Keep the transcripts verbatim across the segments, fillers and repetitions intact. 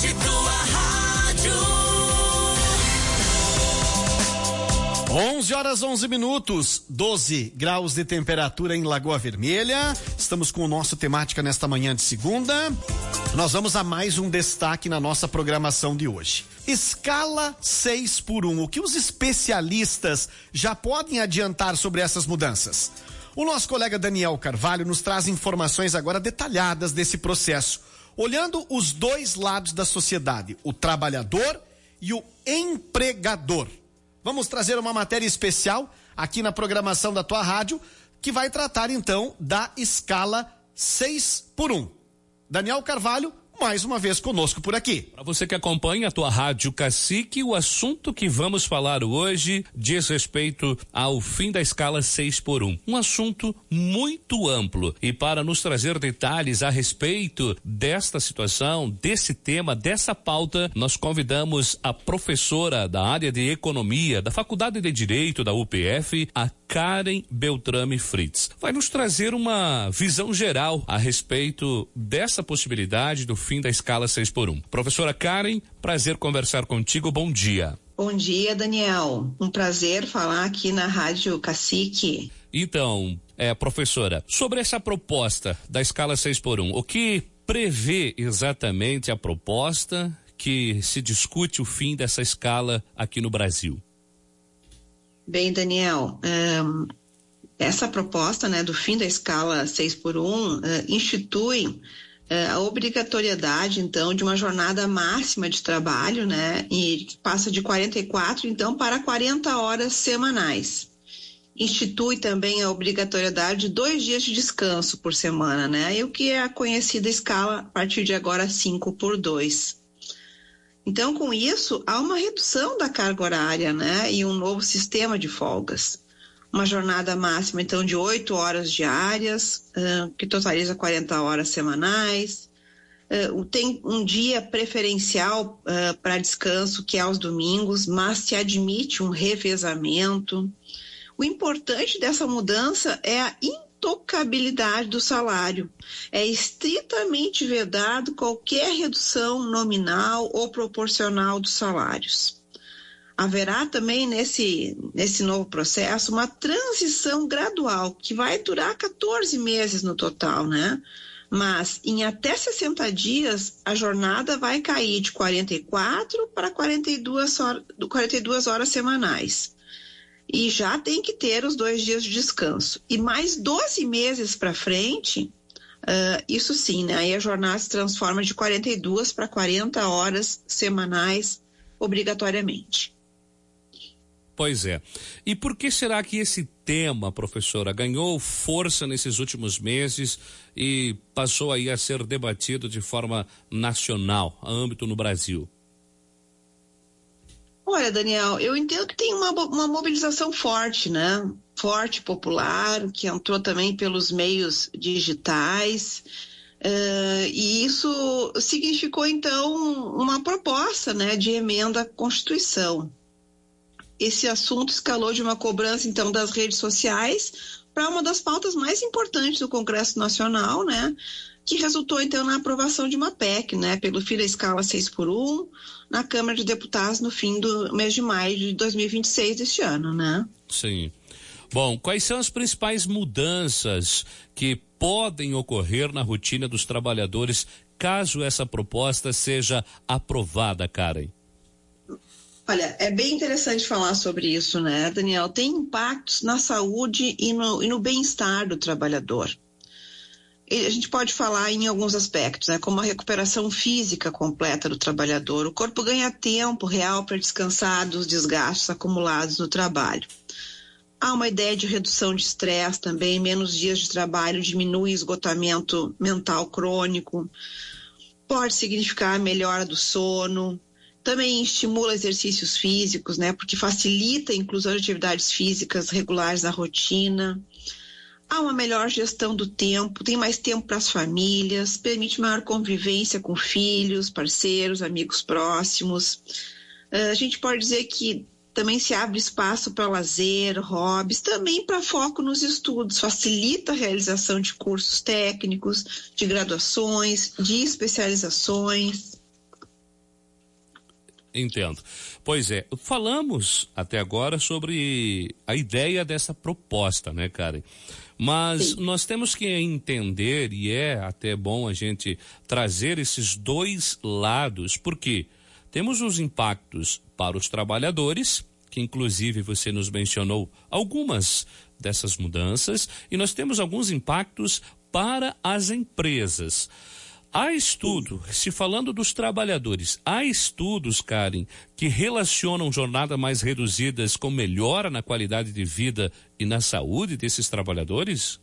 tarde, tua rádio. onze horas onze minutos, doze graus de temperatura em Lagoa Vermelha. Estamos com o nosso temática nesta manhã de segunda. Nós vamos a mais um destaque na nossa programação de hoje. Escala seis por um. O que os especialistas já podem adiantar sobre essas mudanças? O nosso colega Daniel Carvalho nos traz informações agora detalhadas desse processo, olhando os dois lados da sociedade, o trabalhador e o empregador. Vamos trazer uma matéria especial aqui na programação da tua rádio, que vai tratar então da escala seis por um. Daniel Carvalho, mais uma vez conosco por aqui. Para você que acompanha a tua Rádio Cacique, o assunto que vamos falar hoje diz respeito ao fim da escala seis por um. Um assunto muito amplo. E para nos trazer detalhes a respeito desta situação, desse tema, dessa pauta, nós convidamos a professora da área de economia da Faculdade de Direito da U P F, a Karen Beltrame Fritz. Vai nos trazer uma visão geral a respeito dessa possibilidade do fim da escala seis por um. Professora Karen, prazer conversar contigo, bom dia. Bom dia, Daniel. Um prazer falar aqui na Rádio Cacique. Então, é, professora, sobre essa proposta da escala seis por um, o que prevê exatamente a proposta que se discute o fim dessa escala aqui no Brasil? Bem, Daniel, um, essa proposta, né, do fim da escala seis por um uh, institui uh, a obrigatoriedade, então, de uma jornada máxima de trabalho, né, e passa de quarenta e quatro, então, para quarenta horas semanais. Institui também a obrigatoriedade de dois dias de descanso por semana, né, e o que é a conhecida escala, a partir de agora, cinco por dois. Então, com isso, há uma redução da carga horária, né, e um novo sistema de folgas. Uma jornada máxima, então, de oito horas diárias, uh, que totaliza quarenta horas semanais. Uh, tem um dia preferencial uh, para descanso, que é aos domingos, mas se admite um revezamento. O importante dessa mudança é a intocabilidade do salário. É estritamente vedado qualquer redução nominal ou proporcional dos salários. Haverá também nesse, nesse novo processo uma transição gradual que vai durar quatorze meses no total, né? Mas em até sessenta dias a jornada vai cair de quarenta e quatro para quarenta e duas horas, quarenta e duas horas semanais. E já tem que ter os dois dias de descanso. E mais doze meses para frente, uh, isso sim, né? Aí a jornada se transforma de quarenta e duas para quarenta horas semanais, obrigatoriamente. Pois é. E por que será que esse tema, professora, ganhou força nesses últimos meses e passou aí a ser debatido de forma nacional, a âmbito no Brasil? Olha, Daniel, eu entendo que tem uma, uma mobilização forte, né? Forte, popular, que entrou também pelos meios digitais, uh, e isso significou, então, uma proposta, né, de emenda à Constituição. Esse assunto escalou de uma cobrança, então, das redes sociais para uma das pautas mais importantes do Congresso Nacional, né? Que resultou, então, na aprovação de uma P E C, né? Pelo fim da escala seis por um, na Câmara de Deputados no fim do mês de maio de dois mil e vinte e seis deste ano, né? Sim. Bom, quais são as principais mudanças que podem ocorrer na rotina dos trabalhadores caso essa proposta seja aprovada, Karen? Olha, é bem interessante falar sobre isso, né, Daniel? Tem impactos na saúde e no, e no bem-estar do trabalhador. A gente pode falar em alguns aspectos, né, como a recuperação física completa do trabalhador. O corpo ganha tempo real para descansar dos desgastes acumulados no trabalho. Há uma ideia de redução de estresse também, menos dias de trabalho, diminui o esgotamento mental crônico, pode significar a melhora do sono, também estimula exercícios físicos, né, porque facilita a inclusão de atividades físicas regulares na rotina. Há uma melhor gestão do tempo, tem mais tempo para as famílias, permite maior convivência com filhos, parceiros, amigos próximos. Uh, a gente pode dizer que também se abre espaço para lazer, hobbies, também para foco nos estudos, facilita a realização de cursos técnicos, de graduações, de especializações. Entendo. Pois é, falamos até agora sobre a ideia dessa proposta, né, Karen? Mas Sim. nós temos que entender, e é até bom a gente trazer esses dois lados, porque temos os impactos para os trabalhadores, que inclusive você nos mencionou algumas dessas mudanças, e nós temos alguns impactos para as empresas. Há estudo, se falando dos trabalhadores, há estudos, Karen, que relacionam jornadas mais reduzidas com melhora na qualidade de vida e na saúde desses trabalhadores?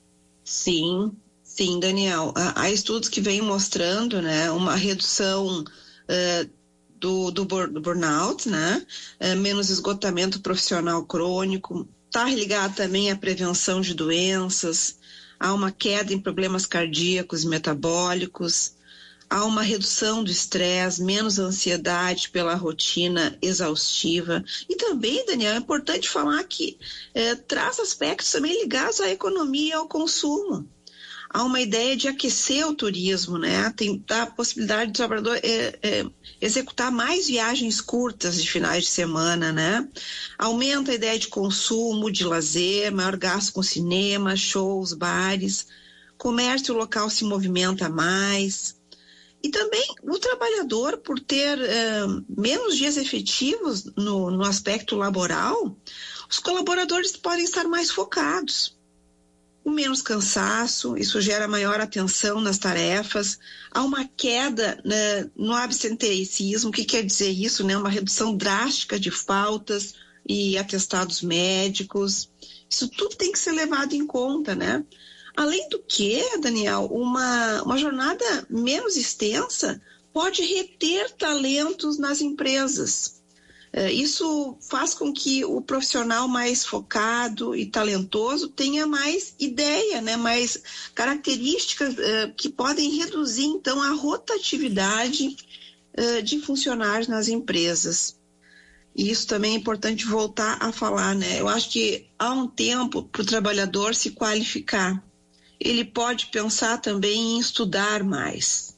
Sim, sim, Daniel. Há, há estudos que vêm mostrando, né, uma redução uh, do, do, do burnout, né, uh, menos esgotamento profissional crônico, está ligado também à prevenção de doenças. Há uma queda em problemas cardíacos e metabólicos, há uma redução do estresse, menos ansiedade pela rotina exaustiva. E também, Daniel, é importante falar que eh, traz aspectos também ligados à economia e ao consumo. Há uma ideia de aquecer o turismo, né? Tem dá a possibilidade do trabalhador é, é, executar mais viagens curtas de finais de semana, né? Aumenta a ideia de consumo, de lazer, maior gasto com cinema, shows, bares, comércio local se movimenta mais. E também o trabalhador, por ter é, menos dias efetivos no, no aspecto laboral, os colaboradores podem estar mais focados. Com menos cansaço, isso gera maior atenção nas tarefas, há uma queda, né, no absenteísmo. O que quer dizer isso, né? Uma redução drástica de faltas e atestados médicos. Isso tudo tem que ser levado em conta, né? Além do que, Daniel, uma, uma jornada menos extensa pode reter talentos nas empresas. Isso faz com que o profissional mais focado e talentoso tenha mais ideia, né, mais características uh, que podem reduzir, então, a rotatividade uh, de funcionários nas empresas. E isso também é importante voltar a falar, né? Eu acho que há um tempo para o trabalhador se qualificar. Ele pode pensar também em estudar mais.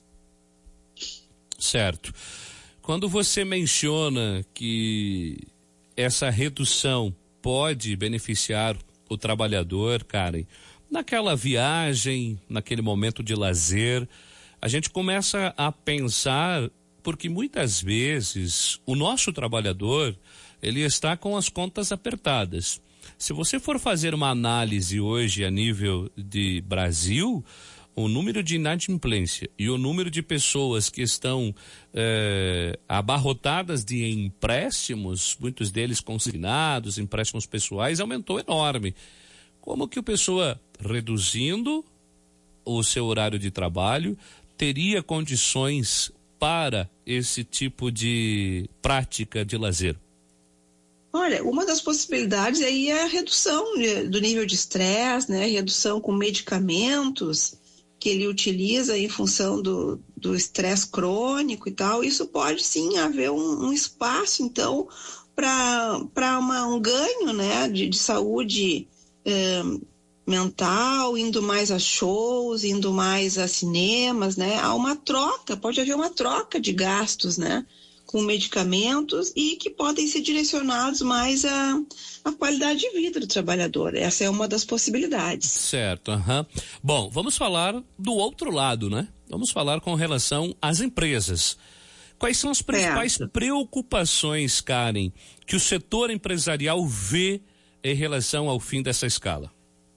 Certo. Quando você menciona que essa redução pode beneficiar o trabalhador, Karen, naquela viagem, naquele momento de lazer, a gente começa a pensar, porque muitas vezes o nosso trabalhador, ele está com as contas apertadas. Se você for fazer uma análise hoje a nível de Brasil, o número de inadimplência e o número de pessoas que estão eh, abarrotadas de empréstimos, muitos deles consignados, empréstimos pessoais, aumentou enorme. Como que a pessoa, reduzindo o seu horário de trabalho, teria condições para esse tipo de prática de lazer? Olha, uma das possibilidades aí é a redução do nível de estresse, né? Redução com medicamentos que ele utiliza em função do do estresse crônico e tal. Isso pode sim haver um, um espaço, então, para para um ganho, né, de, de saúde eh, mental, indo mais a shows, indo mais a cinemas, né? Há uma troca, pode haver uma troca de gastos, né, com medicamentos e que podem ser direcionados mais à, à qualidade de vida do trabalhador. Essa é uma das possibilidades. Certo, uhum. Bom, vamos falar do outro lado, né? Vamos falar com relação às empresas. Quais são as principais certo. preocupações, Karen, que o setor empresarial vê em relação ao fim dessa escala?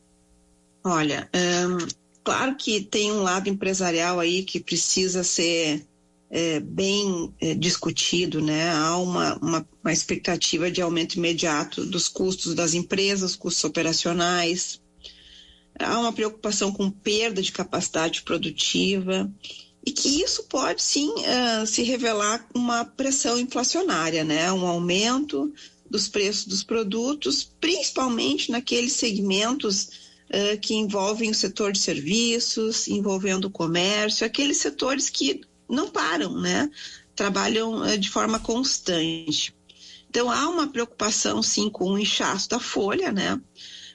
Olha, hum, claro que tem um lado empresarial aí que precisa ser É, bem é, discutido, né? Há uma, uma, uma expectativa de aumento imediato dos custos das empresas, custos operacionais. Há uma preocupação com perda de capacidade produtiva e que isso pode sim uh, se revelar uma pressão inflacionária, né? Um aumento dos preços dos produtos, principalmente naqueles segmentos uh, que envolvem o setor de serviços, envolvendo o comércio, aqueles setores que não param, né? Trabalham uh, de forma constante. Então, há uma preocupação, sim, com o inchaço da folha, né?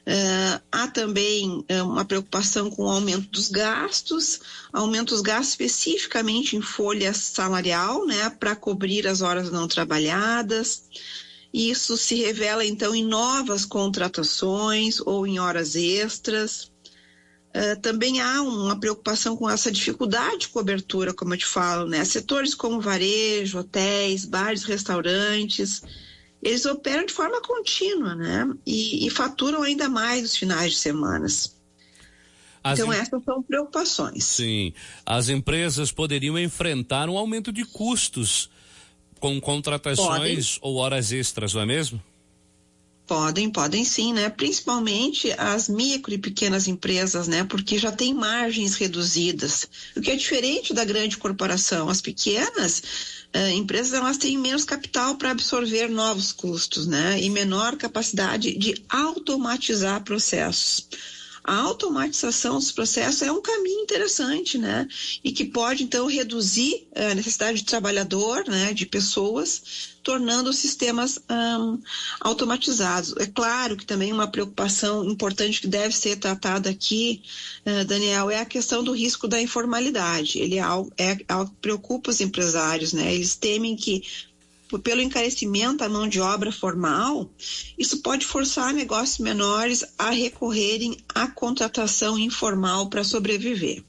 Uh, há também uh, uma preocupação com o aumento dos gastos, aumento dos gastos especificamente em folha salarial, né, para cobrir as horas não trabalhadas. Isso se revela, então, em novas contratações ou em horas extras. Uh, também há uma preocupação com essa dificuldade de cobertura, como eu te falo, né? Setores como varejo, hotéis, bares, restaurantes, eles operam de forma contínua, né? E, e faturam ainda mais nos finais de semanas. As então, em... essas são preocupações. Sim. As empresas poderiam enfrentar um aumento de custos com contratações Podem. ou horas extras, não é mesmo? Podem, podem sim, né? Principalmente as micro e pequenas empresas, né? Porque já tem margens reduzidas, o que é diferente da grande corporação. As pequenas uh, empresas, elas têm menos capital para absorver novos custos, né? E menor capacidade de automatizar processos. A automatização dos processos é um caminho interessante, né? E que pode, então, reduzir a necessidade de trabalhador, né? De pessoas, tornando os sistemas um, automatizados. É claro que também uma preocupação importante que deve ser tratada aqui, uh, Daniel, é a questão do risco da informalidade. Ele é algo, é algo que preocupa os empresários, né? Eles temem que, pelo encarecimento da mão de obra formal, isso pode forçar negócios menores a recorrerem à contratação informal para sobreviver.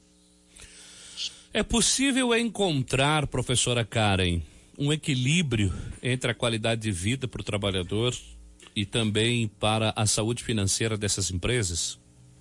É possível encontrar, professora Karen, um equilíbrio entre a qualidade de vida para o trabalhador e também para a saúde financeira dessas empresas?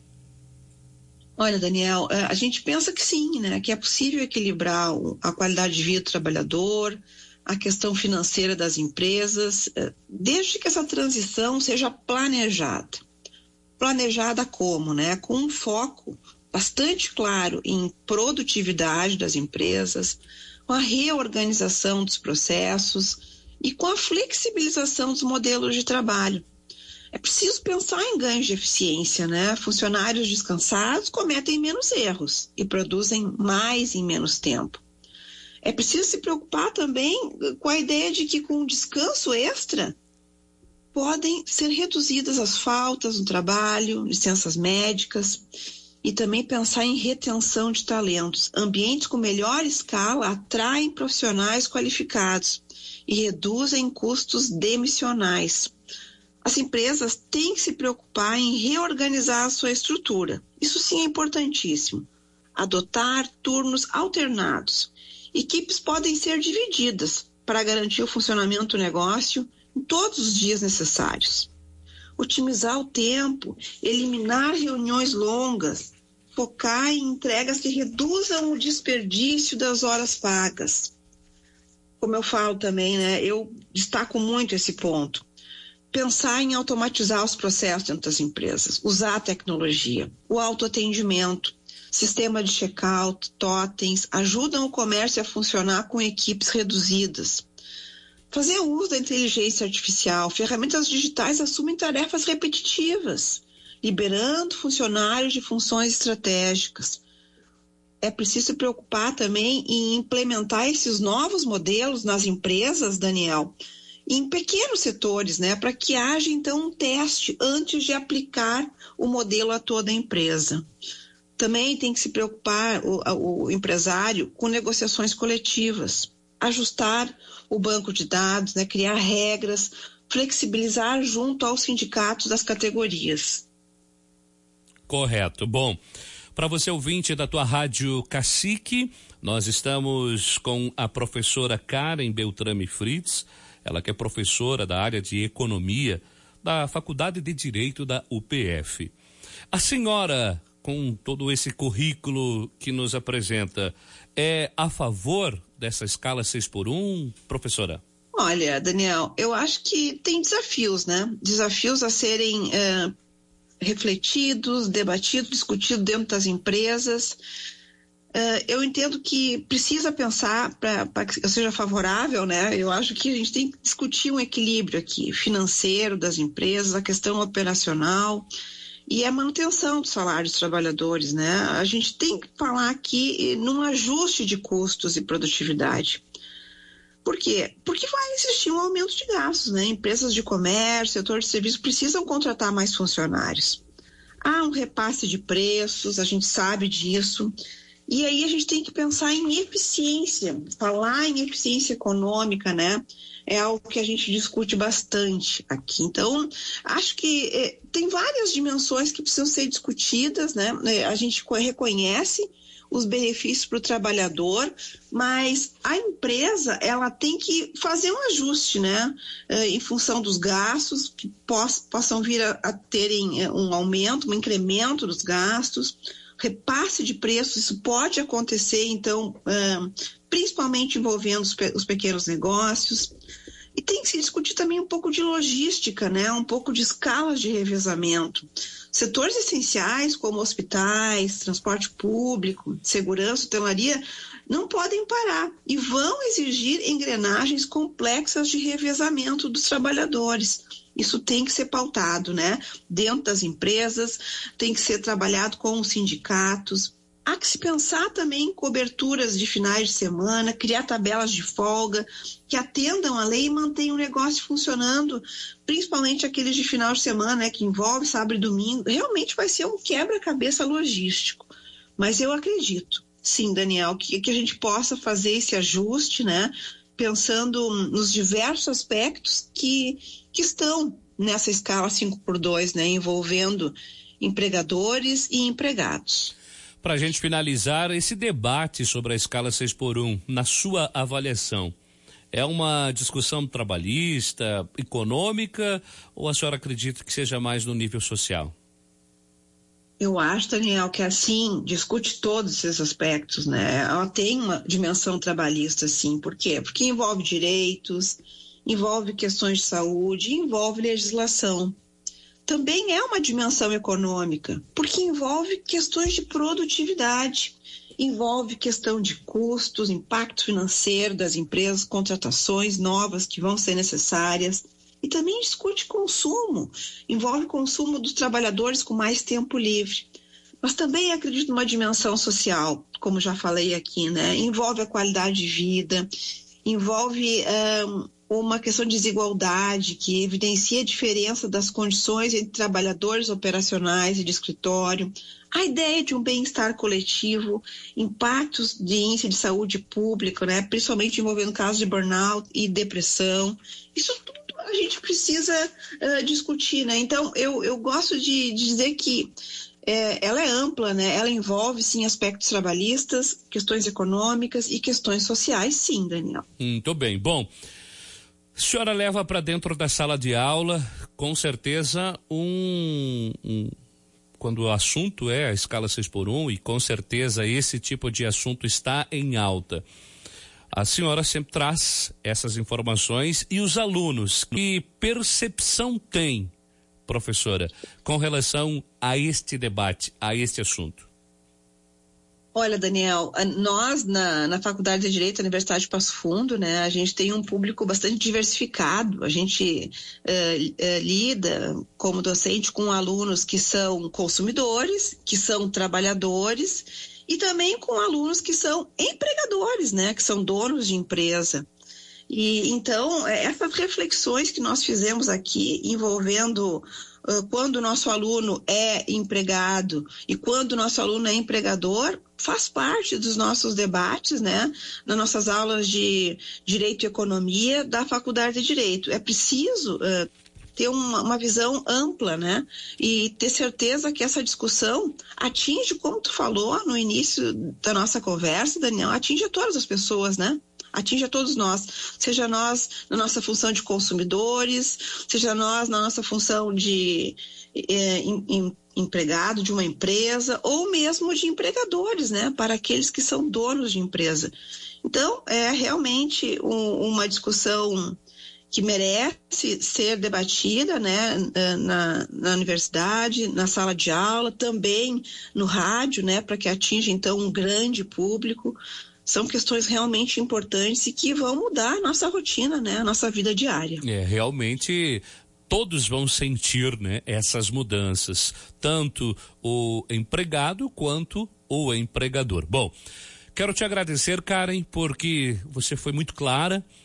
Olha, Daniel, a gente pensa que sim, né? Que é possível equilibrar a qualidade de vida do trabalhador, a questão financeira das empresas, desde que essa transição seja planejada. Planejada como, né? Com um foco bastante claro em produtividade das empresas, com a reorganização dos processos e com a flexibilização dos modelos de trabalho. É preciso pensar em ganhos de eficiência, né? Funcionários descansados cometem menos erros e produzem mais em menos tempo. É preciso se preocupar também com a ideia de que com descanso extra podem ser reduzidas as faltas no trabalho, licenças médicas, e também pensar em retenção de talentos. Ambientes com melhor escala atraem profissionais qualificados e reduzem custos demissionais. As empresas têm que se preocupar em reorganizar a sua estrutura. Isso sim é importantíssimo. Adotar turnos alternados. Equipes podem ser divididas para garantir o funcionamento do negócio em todos os dias necessários. Otimizar o tempo, eliminar reuniões longas, focar em entregas que reduzam o desperdício das horas pagas. Como eu falo também, né, eu destaco muito esse ponto. Pensar em automatizar os processos dentro das empresas, usar a tecnologia, o autoatendimento, sistema de check-out, totens, ajudam o comércio a funcionar com equipes reduzidas. Fazer uso da inteligência artificial, ferramentas digitais assumem tarefas repetitivas, liberando funcionários de funções estratégicas. É preciso se preocupar também em implementar esses novos modelos nas empresas, Daniel, em pequenos setores, né, para que haja então um teste antes de aplicar o modelo a toda a empresa. Também tem que se preocupar o, o empresário com negociações coletivas, ajustar o banco de dados, né, criar regras, flexibilizar junto aos sindicatos das categorias. Correto. Bom, para você ouvinte da tua Rádio Cacique, nós estamos com a professora Karen Beltrame Fritz, ela que é professora da área de Economia da Faculdade de Direito da U P F. A senhora, com todo esse currículo que nos apresenta, é a favor dessa escala seis por um, professora? Olha, Daniel, eu acho que tem desafios, né? Desafios a serem é, refletidos, debatidos, discutidos dentro das empresas. É, eu entendo que precisa pensar para que seja favorável, né? Eu acho que a gente tem que discutir um equilíbrio aqui, financeiro das empresas, a questão operacional e a manutenção do salário dos trabalhadores, né? A gente tem que falar aqui num ajuste de custos e produtividade. Por quê? Porque vai existir um aumento de gastos, né? Empresas de comércio, setor de serviços precisam contratar mais funcionários. Há um repasse de preços, a gente sabe disso. E aí a gente tem que pensar em eficiência. Falar em eficiência econômica, né? É algo que a gente discute bastante aqui. Então, acho que eh, tem várias dimensões que precisam ser discutidas, né? A gente reconhece os benefícios para o trabalhador, mas a empresa, ela tem que fazer um ajuste, né? Eh, em função dos gastos, que poss- possam vir a, a terem eh, um aumento, um incremento dos gastos, repasse de preços, isso pode acontecer, então, eh, principalmente envolvendo os, pe- os pequenos negócios. E tem que se discutir também um pouco de logística, né? Um pouco de escalas de revezamento. Setores essenciais, como hospitais, transporte público, segurança, hotelaria, não podem parar e vão exigir engrenagens complexas de revezamento dos trabalhadores. Isso tem que ser pautado, né? Dentro das empresas, tem que ser trabalhado com os sindicatos. Há que se pensar também em coberturas de finais de semana, criar tabelas de folga que atendam a lei e mantenham o negócio funcionando, principalmente aqueles de final de semana, né, que envolve sábado e domingo. Realmente vai ser um quebra-cabeça logístico. Mas eu acredito, sim, Daniel, que, que a gente possa fazer esse ajuste, né, pensando nos diversos aspectos que, que estão nessa escala cinco por dois, né, envolvendo empregadores e empregados. Para a gente finalizar esse debate sobre a escala seis por um, na sua avaliação, é uma discussão trabalhista, econômica, ou a senhora acredita que seja mais no nível social? Eu acho, Daniel, que assim, discute todos esses aspectos, né? Ela tem uma dimensão trabalhista, sim. Por quê? Porque envolve direitos, envolve questões de saúde, envolve legislação. Também é uma dimensão econômica, porque envolve questões de produtividade, envolve questão de custos, impacto financeiro das empresas, contratações novas que vão ser necessárias, e também discute consumo, envolve consumo dos trabalhadores com mais tempo livre. Mas também acredito numa dimensão social, como já falei aqui, né? Envolve a qualidade de vida, envolve um, uma questão de desigualdade que evidencia a diferença das condições entre trabalhadores operacionais e de escritório, a ideia de um bem-estar coletivo, impactos de índice de saúde pública, né, principalmente envolvendo casos de burnout e depressão. Isso tudo a gente precisa uh, discutir, né? Então, eu, eu gosto de, de dizer que É, ela é ampla, né? Ela envolve, sim, aspectos trabalhistas, questões econômicas e questões sociais, sim, Daniel. Muito bem. Bom, a senhora leva para dentro da sala de aula, com certeza, um, um... quando o assunto é a escala seis por um, e com certeza esse tipo de assunto está em alta. A senhora sempre traz essas informações, e os alunos, que percepção têm, professora, com relação a este debate, a este assunto? Olha, Daniel, nós na, na Faculdade de Direito da Universidade de Passo Fundo, né, a gente tem um público bastante diversificado. A gente uh, uh, lida como docente com alunos que são consumidores, que são trabalhadores, e também com alunos que são empregadores, né, que são donos de empresa. E então, essas reflexões que nós fizemos aqui, envolvendo uh, quando o nosso aluno é empregado e quando o nosso aluno é empregador, faz parte dos nossos debates, né? Nas nossas aulas de Direito e Economia da Faculdade de Direito. É preciso uh, ter uma, uma visão ampla, né? E ter certeza que essa discussão atinge, como tu falou no início da nossa conversa, Daniel, atinge a todas as pessoas, né? Atinge a todos nós, seja nós na nossa função de consumidores, seja nós na nossa função de é, em, em, empregado de uma empresa, ou mesmo de empregadores, né, para aqueles que são donos de empresa. Então, é realmente um, uma discussão que merece ser debatida, né, na, na universidade, na sala de aula, também no rádio, né, para que atinja, então, um grande público. São questões realmente importantes e que vão mudar a nossa rotina, né? A nossa vida diária. É, realmente todos vão sentir, né, essas mudanças, tanto o empregado quanto o empregador. Bom, quero te agradecer, Karen, porque você foi muito clara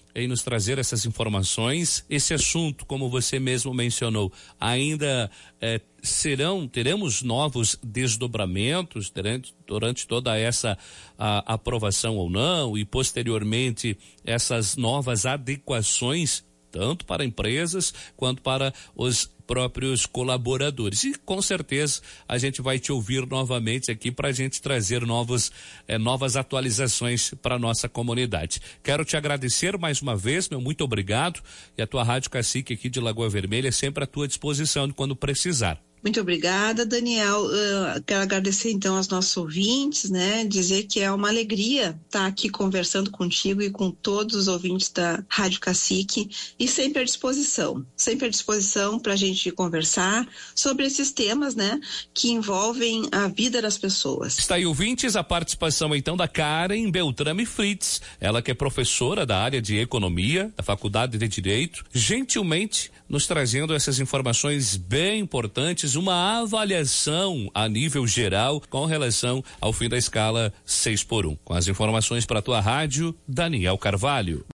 em nos trazer essas informações. Esse assunto, como você mesmo mencionou, ainda eh, serão, teremos novos desdobramentos durante, durante toda essa a, aprovação ou não, e posteriormente essas novas adequações, tanto para empresas quanto para os próprios colaboradores. E com certeza a gente vai te ouvir novamente aqui para a gente trazer novos, eh, novas atualizações para a nossa comunidade. Quero te agradecer mais uma vez, meu muito obrigado, e a tua Rádio Cacique aqui de Lagoa Vermelha é sempre à tua disposição quando precisar. Muito obrigada, Daniel. Uh, quero agradecer então aos nossos ouvintes, né? Dizer que é uma alegria estar aqui conversando contigo e com todos os ouvintes da Rádio Cacique, e sempre à disposição, sempre à disposição para a gente conversar sobre esses temas, né? Que envolvem a vida das pessoas. Está aí, ouvintes, a participação então da Karen Beltrame Fritz, ela que é professora da área de Economia da Faculdade de Direito, gentilmente nos trazendo essas informações bem importantes, uma avaliação a nível geral com relação ao fim da escala seis por um. Com as informações para a tua rádio, Daniel Carvalho.